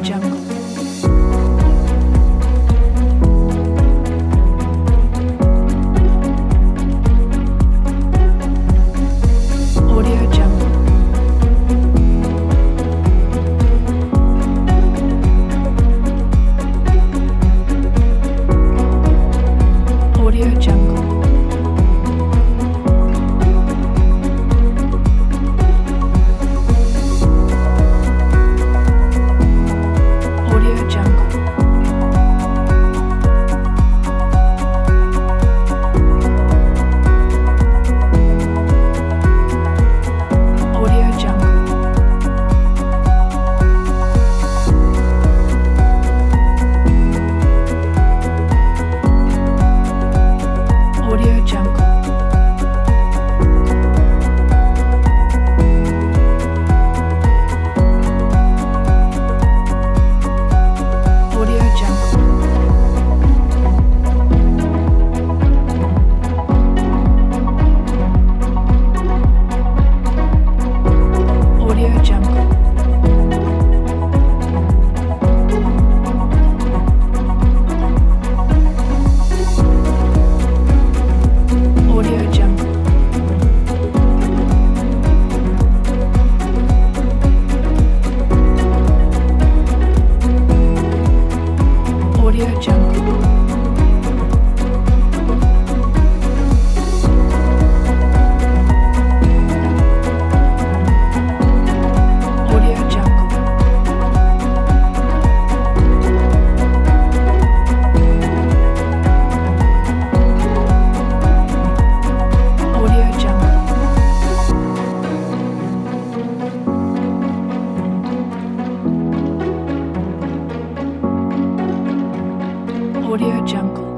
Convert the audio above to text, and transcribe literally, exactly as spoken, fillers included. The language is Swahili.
Jungle. Audio Jungle. Audio Jungle. Audio Jungle. Audio Jungle. Audio Jungle. Audio Jungle. Audio Jungle. Audio Jungle. Audio Jungle. Audio Jungle. Audio Jungle. Audio Jungle.